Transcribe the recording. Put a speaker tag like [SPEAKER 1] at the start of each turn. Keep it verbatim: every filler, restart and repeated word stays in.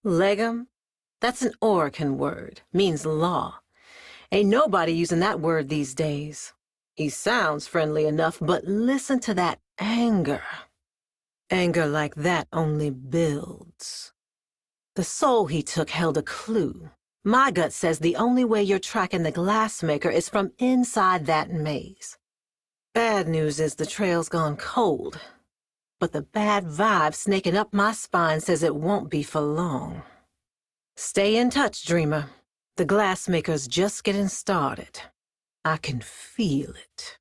[SPEAKER 1] Legum? That's an Orokin word. Means law. Ain't nobody using that word these days. He sounds friendly enough, but listen to that anger. Anger like that only builds. The soul he took held a clue. My gut says the only way you're tracking the glassmaker is from inside that maze. Bad news is the trail's gone cold. But the bad vibe snaking up my spine says it won't be for long. Stay in touch, Dreamer. The glassmaker's just getting started. I can feel it.